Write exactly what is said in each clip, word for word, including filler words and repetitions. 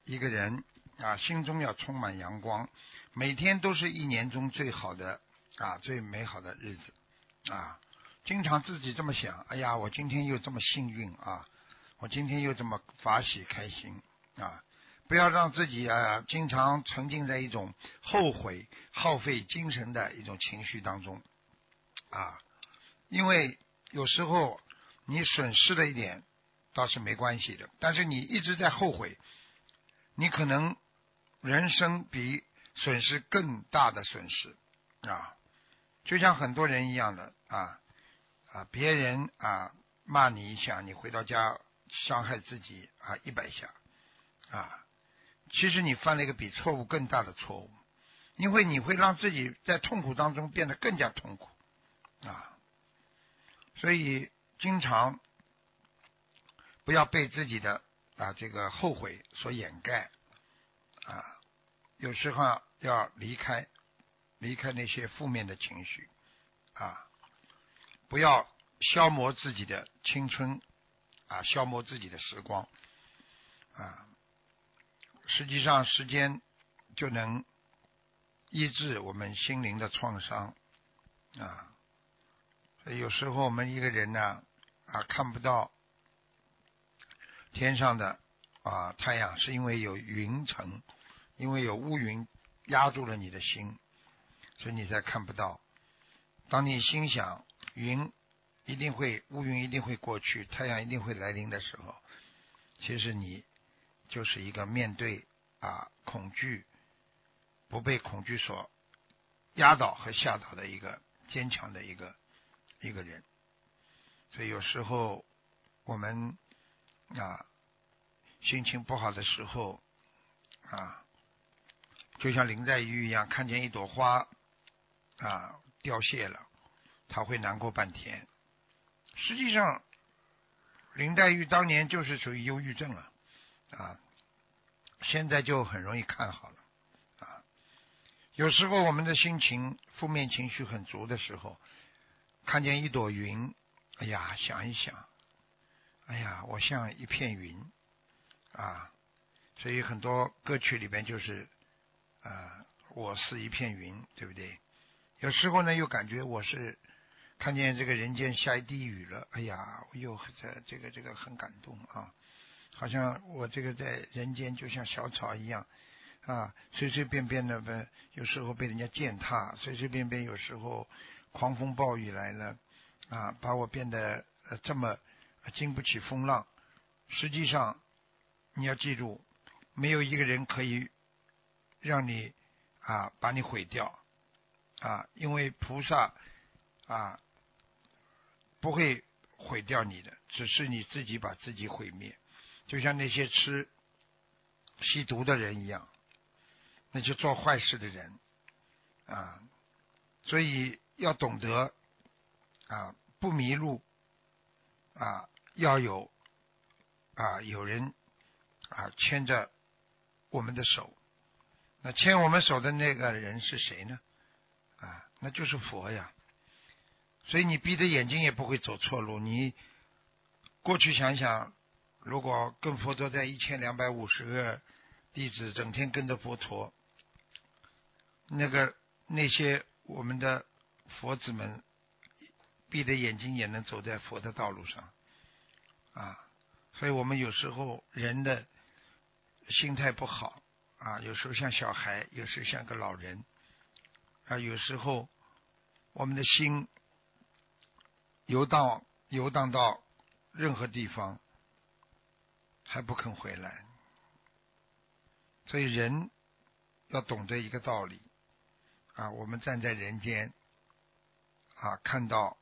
一个人啊，心中要充满阳光，每天都是一年中最好的啊，最美好的日子啊。经常自己这么想，哎呀，我今天又这么幸运啊，我今天又这么法喜开心啊。不要让自己啊经常沉浸在一种后悔、耗费精神的一种情绪当中啊，因为有时候你损失了一点倒是没关系的，但是你一直在后悔，你可能人生比损失更大的损失啊，就像很多人一样的啊啊，别人啊骂你一下，你回到家伤害自己啊一百下啊。其实你犯了一个比错误更大的错误，因为你会让自己在痛苦当中变得更加痛苦啊！所以经常不要被自己的啊这个后悔所掩盖啊，有时候要离开，离开那些负面的情绪啊，不要消磨自己的青春啊，消磨自己的时光啊。实际上时间就能医治我们心灵的创伤啊。所以有时候我们一个人呢啊看不到天上的啊太阳，是因为有云层，因为有乌云压住了你的心，所以你才看不到。当你心想云一定会乌云一定会过去，太阳一定会来临的时候，其实你就是一个面对啊恐惧不被恐惧所压倒和吓倒的一个坚强的一个一个人。所以有时候我们啊心情不好的时候啊，就像林黛玉一样，看见一朵花啊凋谢了，他会难过半天。实际上林黛玉当年就是属于忧郁症了啊，现在就很容易看好了啊。有时候我们的心情负面情绪很足的时候，看见一朵云，哎呀，想一想，哎呀，我像一片云啊。所以很多歌曲里边就是啊，我是一片云，对不对？有时候呢又感觉我是看见这个人间下一滴雨了，哎呀，我又这这个这个很感动啊，好像我这个在人间就像小草一样啊，随随便便的呗，有时候被人家践踏，随随便便有时候狂风暴雨来了啊，把我变得呃这么经不起风浪。实际上你要记住，没有一个人可以让你啊把你毁掉啊，因为菩萨啊不会毁掉你的，只是你自己把自己毁灭。就像那些吃吸毒的人一样，那些做坏事的人啊，所以要懂得啊不迷路啊，要有啊有人啊牵着我们的手。那牵我们手的那个人是谁呢？啊，那就是佛呀。所以你闭着眼睛也不会走错路。你过去想想，如果跟佛陀在一千两百五十个弟子整天跟着佛陀，那个那些我们的佛子们闭着眼睛也能走在佛的道路上啊。所以我们有时候人的心态不好啊，有时候像小孩，有时候像个老人啊，有时候我们的心游荡游荡到任何地方还不肯回来。所以人要懂得一个道理啊，我们站在人间啊，看到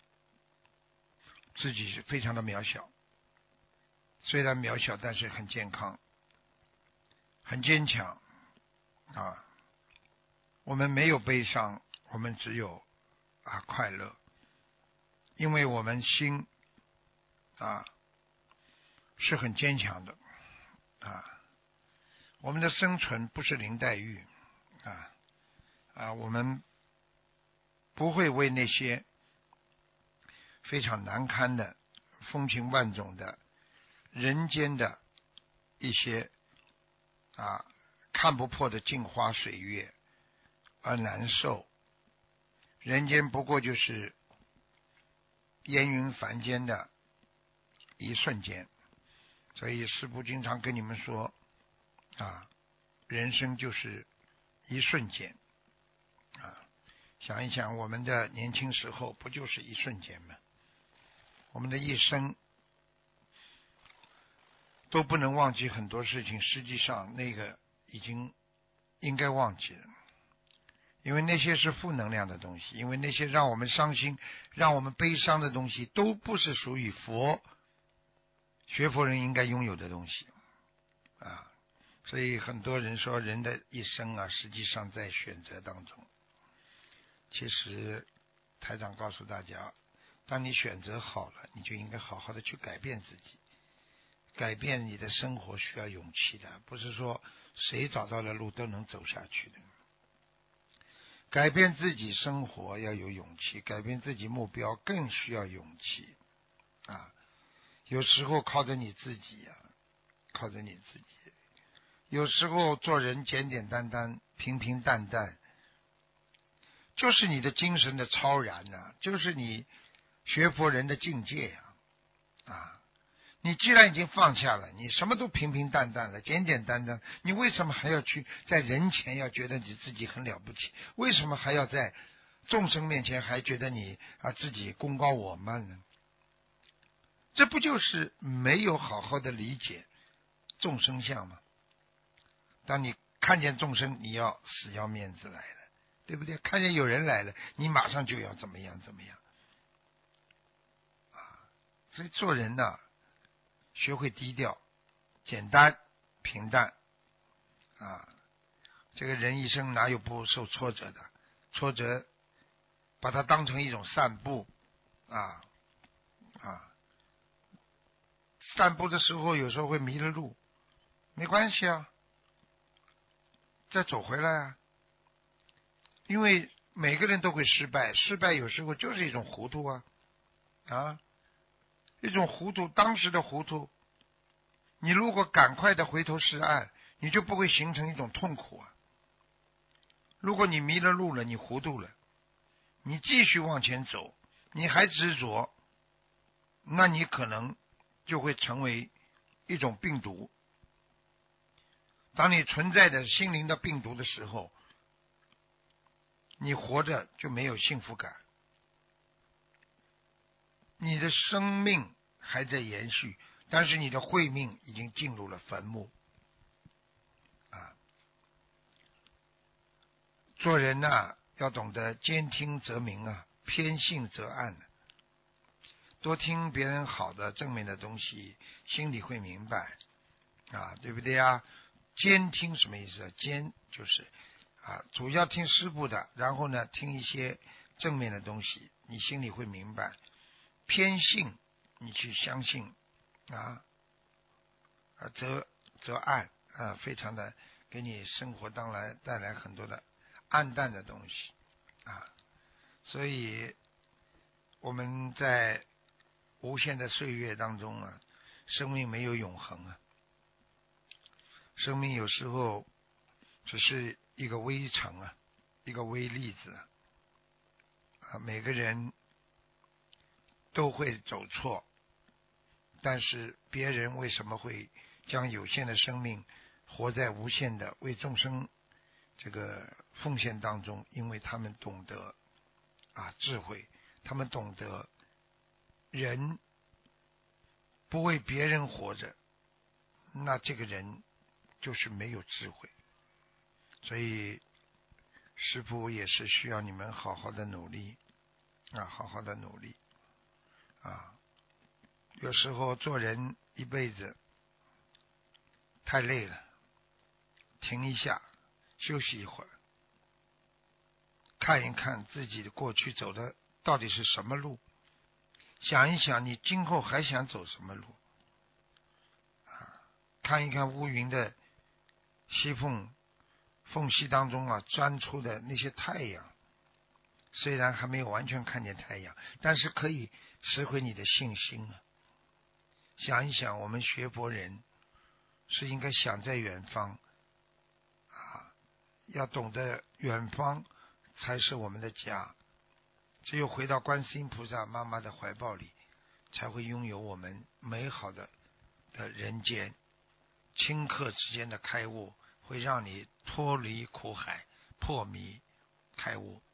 自己是非常的渺小，虽然渺小，但是很健康，很坚强啊。我们没有悲伤，我们只有啊快乐，因为我们心啊是很坚强的啊。我们的生存不是林黛玉啊啊，我们不会为那些非常难堪的、风情万种的人间的一些啊，看不破的镜花水月而难受。人间不过就是烟云凡间的一瞬间，所以师父经常跟你们说啊，人生就是一瞬间啊。想一想，我们的年轻时候不就是一瞬间吗？我们的一生都不能忘记很多事情，实际上那个已经应该忘记了，因为那些是负能量的东西，因为那些让我们伤心让我们悲伤的东西都不是属于佛学佛人应该拥有的东西啊。所以很多人说人的一生啊，实际上在选择当中。其实台长告诉大家，当你选择好了，你就应该好好的去改变自己。改变你的生活需要勇气的，不是说谁找到了路都能走下去的。改变自己生活要有勇气，改变自己目标更需要勇气啊！有时候靠着你自己呀、啊，靠着你自己。有时候做人简简单单、平平淡淡，就是你的精神的超然呐、啊，就是你学佛人的境界呀、啊！啊！你既然已经放下了，你什么都平平淡淡了，简简单单，你为什么还要去在人前要觉得你自己很了不起？为什么还要在众生面前还觉得你啊自己功高我慢呢？这不就是没有好好的理解众生相吗？当你看见众生，你要死要面子来了，对不对？看见有人来了，你马上就要怎么样怎么样啊！所以做人呢、啊，学会低调、简单、平淡啊！这个人一生哪有不受挫折的？挫折，把它当成一种散步啊啊！散步的时候有时候会迷了路，没关系啊，再走回来啊。因为每个人都会失败，失败有时候就是一种糊涂啊啊，一种糊涂，当时的糊涂。你如果赶快的回头是岸，你就不会形成一种痛苦啊。如果你迷了路了，你糊涂了，你继续往前走，你还执着，那你可能就会成为一种病毒。当你存在着心灵的病毒的时候，你活着就没有幸福感，你的生命还在延续，但是你的慧命已经进入了坟墓啊！做人呐、啊，要懂得兼听则明啊，偏信则暗、啊、多听别人好的正面的东西，心里会明白啊，对不对啊？兼听什么意思？兼就是啊，主要听师父的，然后呢，听一些正面的东西，你心里会明白。偏信，你去相信啊，啊，则则暗啊，非常的给你生活当来带来很多的暗淡的东西啊，所以我们在无限的岁月当中啊，生命没有永恒啊，生命有时候只是一个微尘啊，一个微粒子啊，啊，每个人都会走错，但是别人为什么会将有限的生命活在无限的为众生这个奉献当中？因为他们懂得啊智慧，他们懂得人不为别人活着，那这个人就是没有智慧。所以师父也是需要你们好好的努力啊，好好的努力啊！有时候做人一辈子太累了，停一下，休息一会儿，看一看自己的过去走的到底是什么路，想一想你今后还想走什么路啊！看一看乌云的隙缝缝隙当中啊，钻出的那些太阳，虽然还没有完全看见太阳，但是可以拾回你的信心啊！想一想，我们学佛人是应该想在远方， 要懂得远方才是我们的家，只有回到观世音菩萨妈妈的怀抱里，才会拥有我们美好的的人间。顷刻之间的开悟，会让你脱离苦海，破迷开悟。